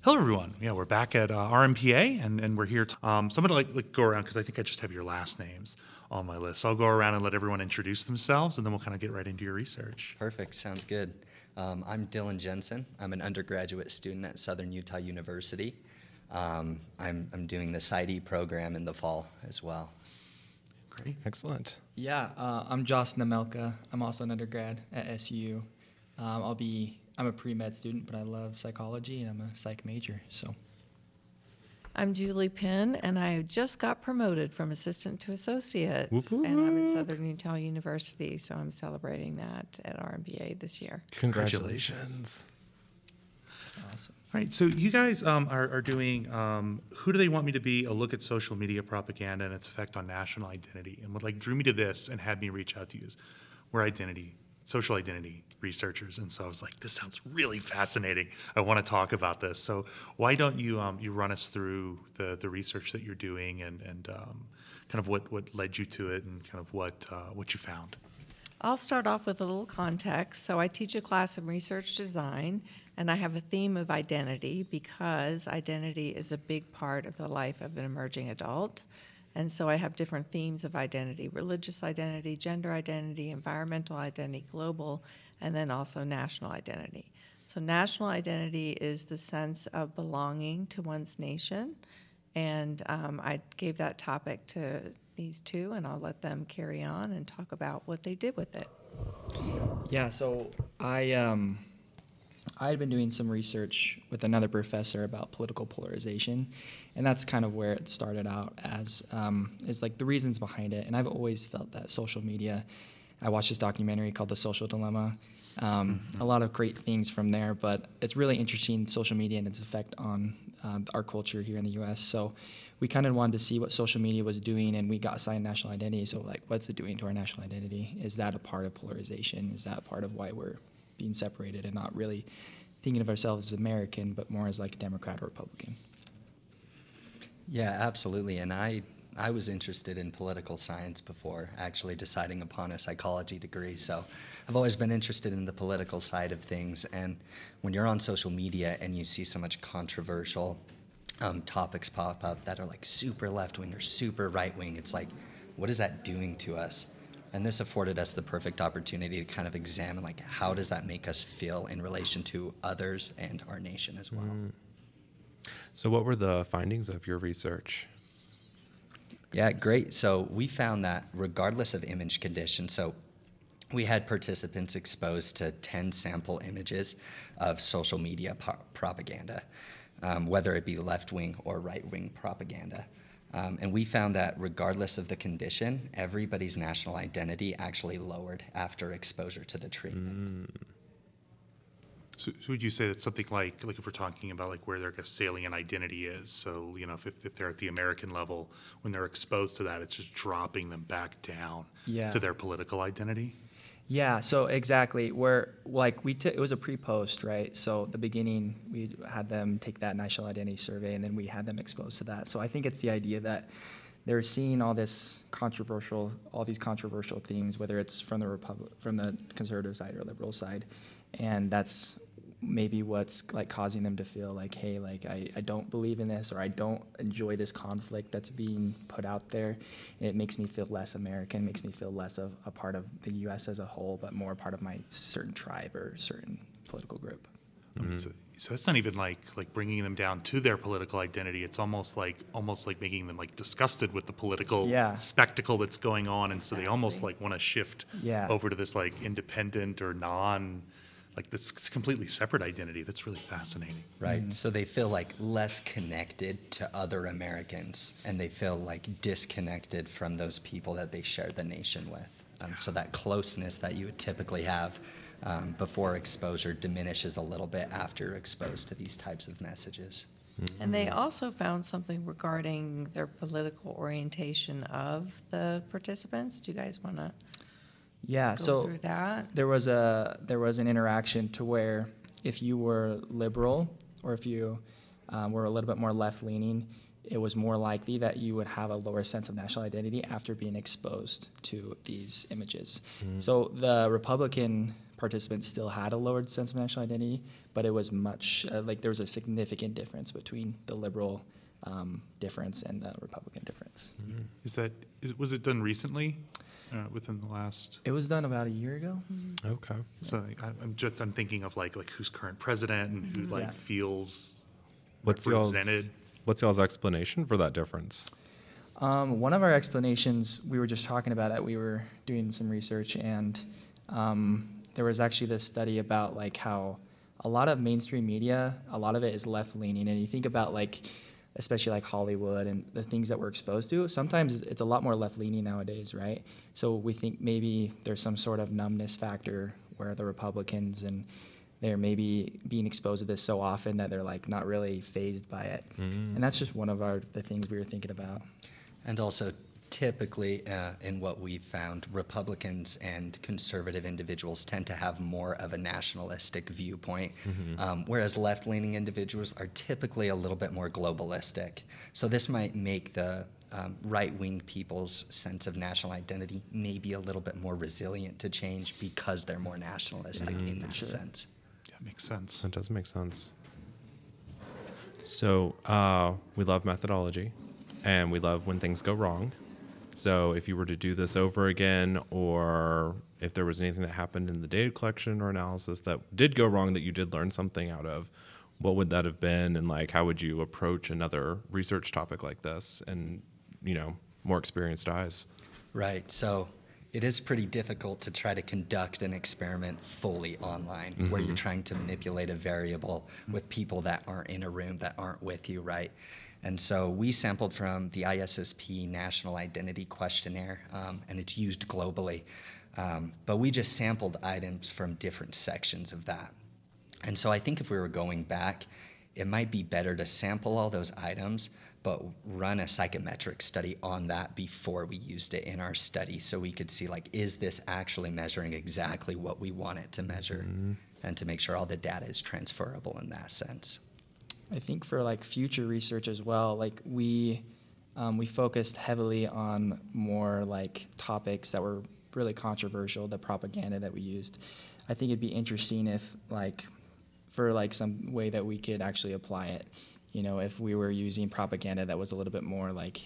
Hello, everyone. Yeah, we're back at RMPA, and we're here. So I'm going to like go around because I think I just have your last names on my list. So I'll go around and let everyone introduce themselves, and then we'll kind of get right into your research. Perfect. Sounds good. I'm Dylan Jensen. I'm an undergraduate student at Southern Utah University. I'm doing the PsyD program in the fall as well. Great. Excellent. Yeah, I'm Joss Namelka. I'm also an undergrad at SU. I'm a pre-med student, but I love psychology, and I'm a psych major, so. I'm Julie Penn, and I just got promoted from assistant to associate, Woo-hoo. and I'm at Southern Utah University, so I'm celebrating that at RMBA this year. Congratulations. Awesome. All right, so you guys are doing Who Do They Want Me to Be? A look at social media propaganda and its effect on national identity. And what drew me to this and had me reach out to you is we're social identity researchers. And so I was like, this sounds really fascinating. I want to talk about this. So why don't you you run us through the research that you're doing and kind of what led you to it and kind of what you found? I'll start off with a little context. So I teach a class in research design, and I have a theme of identity because identity is a big part of the life of an emerging adult. And so I have different themes of identity: religious identity, gender identity, environmental identity, global, and then also national identity. So national identity is the sense of belonging to one's nation. And I gave that topic to these two, and I'll let them carry on and talk about what they did with it. Yeah, so I had been doing some research with another professor about political polarization, and that's kind of where it started out as, is like the reasons behind it. And I've always felt that social media, I watched this documentary called The Social Dilemma, a lot of great things from there, but it's really interesting, social media and its effect on our culture here in the U.S. So we kind of wanted to see what social media was doing, and we got assigned national identity. So like, what's it doing to our national identity? Is that a part of polarization? Is that part of why we're being separated and not really thinking of ourselves as American, but more as like a Democrat or Republican? Yeah, absolutely. And I was interested in political science before actually deciding upon a psychology degree. So I've always been interested in the political side of things. And when you're on social media and you see so much controversial topics pop up that are like super left-wing or super right-wing, it's like, what is that doing to us? And this afforded us the perfect opportunity to kind of examine, like, how does that make us feel in relation to others and our nation as well? So what were the findings of your research? Yeah, great. So we found that regardless of image condition, so we had participants exposed to 10 sample images of social media propaganda, whether it be left-wing or right-wing propaganda. And we found that regardless of the condition, everybody's national identity actually lowered after exposure to the treatment. So would you say that's something like if we're talking about like where their salient identity is? So if they're at the American level, when they're exposed to that, it's just dropping them back down to their political identity. Yeah, so exactly. Where it was a pre-post, right? So the beginning, we had them take that national identity survey, and then we had them exposed to that. So I think it's the idea that they're seeing all these controversial things, whether it's from the conservative side or liberal side, and that's maybe what's like causing them to feel like, hey, like I don't believe in this, or I don't enjoy this conflict that's being put out there. And it makes me feel less American, makes me feel less of a part of the U.S. as a whole, but more a part of my certain tribe or certain political group. Mm-hmm. So it's not even like bringing them down to their political identity. It's almost like making them like disgusted with the political spectacle that's going on, and so they almost like want to shift over to this like independent or like this completely separate identity. That's really fascinating. Right. Mm-hmm. So they feel like less connected to other Americans, and they feel like disconnected from those people that they share the nation with. So that closeness that you would typically have before exposure diminishes a little bit after you're exposed to these types of messages. Mm-hmm. And they also found something regarding their political orientation of the participants. Do you guys want to go through that? There was an interaction to where if you were liberal or if you were a little bit more left-leaning, it was more likely that you would have a lower sense of national identity after being exposed to these images. Mm-hmm. So the Republican participants still had a lowered sense of national identity, but it was much, like there was a significant difference between the liberal difference and the Republican difference. Was it done recently, within the last? It was done about a year ago. Okay. So I'm thinking of like who's current president and who like Yeah. feels What's represented. y'all's explanation for that difference? One of our explanations, we were just talking about it. We were doing some research, and there was actually this study about like how a lot of mainstream media, a lot of it is left leaning, and you think about like, especially like Hollywood and the things that we're exposed to, sometimes it's a lot more left leaning nowadays, right? So we think maybe there's some sort of numbness factor where the Republicans and they're maybe being exposed to this so often that they're like not really fazed by it. And that's just one of the things we were thinking about. And also, typically, in what we've found, Republicans and conservative individuals tend to have more of a nationalistic viewpoint, whereas left-leaning individuals are typically a little bit more globalistic. So this might make the right-wing people's sense of national identity maybe a little bit more resilient to change because they're more nationalistic in that sense. Yeah, makes sense. That does make sense. So we love methodology, and we love when things go wrong. So if you were to do this over again, or if there was anything that happened in the data collection or analysis that did go wrong that you did learn something out of, what would that have been? And like, how would you approach another research topic like this and, more experienced eyes? Right. So it is pretty difficult to try to conduct an experiment fully online where you're trying to manipulate a variable with people that aren't in a room, that aren't with you, right? And so we sampled from the ISSP National Identity Questionnaire, and it's used globally. But we just sampled items from different sections of that. And so I think if we were going back, it might be better to sample all those items, but run a psychometric study on that before we used it in our study so we could see, like, is this actually measuring exactly what we want it to measure, and to make sure all the data is transferable in that sense. I think for like future research as well, like we focused heavily on more like topics that were really controversial, the propaganda that we used. I think it'd be interesting if like for like some way that we could actually apply it, if we were using propaganda that was a little bit more like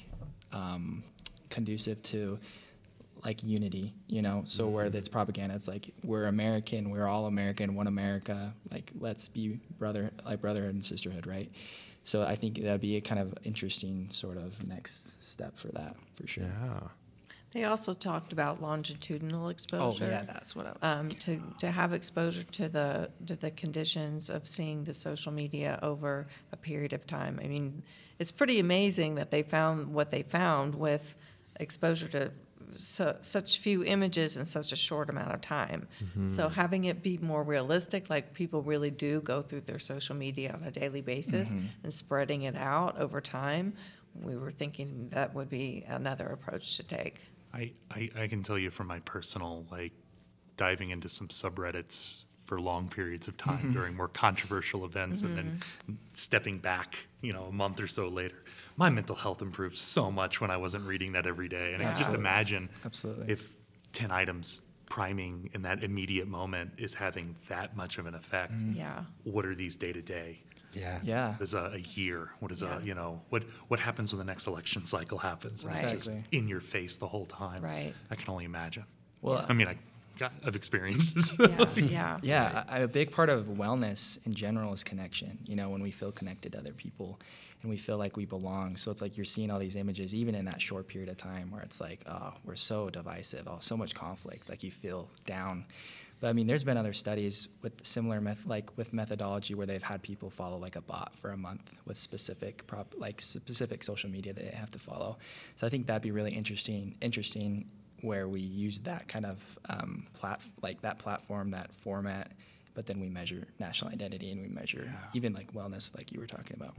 conducive to like unity, so where it's propaganda, it's like we're American, we're all American, one America, like let's be brotherhood and sisterhood, right? So I think that'd be a kind of interesting sort of next step for that, for sure. Yeah. They also talked about longitudinal exposure. Oh yeah, that's what I was thinking. To have exposure to the conditions of seeing the social media over a period of time. I mean, it's pretty amazing that they found what they found with exposure to such few images in such a short amount of time. So having it be more realistic, like people really do go through their social media on a daily basis and spreading it out over time, we were thinking that would be another approach to take. I can tell you from my personal, like, diving into some subreddits for long periods of time during more controversial events and then stepping back, a month or so later. My mental health improved so much when I wasn't reading that every day. And I can just imagine Absolutely. if 10 items priming in that immediate moment is having that much of an effect. Yeah. What are these day to day? Yeah. What is a year? What is what happens when the next election cycle happens? And Right. It's just Exactly. in your face the whole time. Right. I can only imagine. Well, I mean, I've experienced Yeah. Yeah, a big part of wellness in general is connection. When we feel connected to other people and we feel like we belong. So it's like you're seeing all these images, even in that short period of time where it's like, oh, we're so divisive, so much conflict, like you feel down. But I mean, there's been other studies with similar with methodology where they've had people follow like a bot for a month with specific specific social media that they have to follow. So I think that'd be really interesting where we use that kind of that platform, that format, but then we measure national identity and we measure even like wellness, like you were talking about.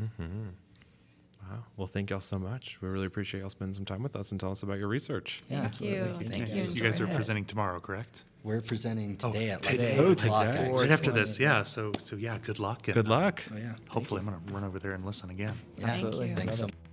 Wow. Well, thank y'all so much. We really appreciate y'all spending some time with us and tell us about your research. Yeah, Thank you. absolutely. Thank you. You guys are Enjoyed it. presenting tomorrow, correct? We're presenting today at like today. 8 Oh, o'clock. today. actually. Right after this, yeah. So yeah, good luck. And, Good luck. Oh yeah. hopefully I'm going to run over there and listen again. Yeah, Absolutely. Thanks so Love it.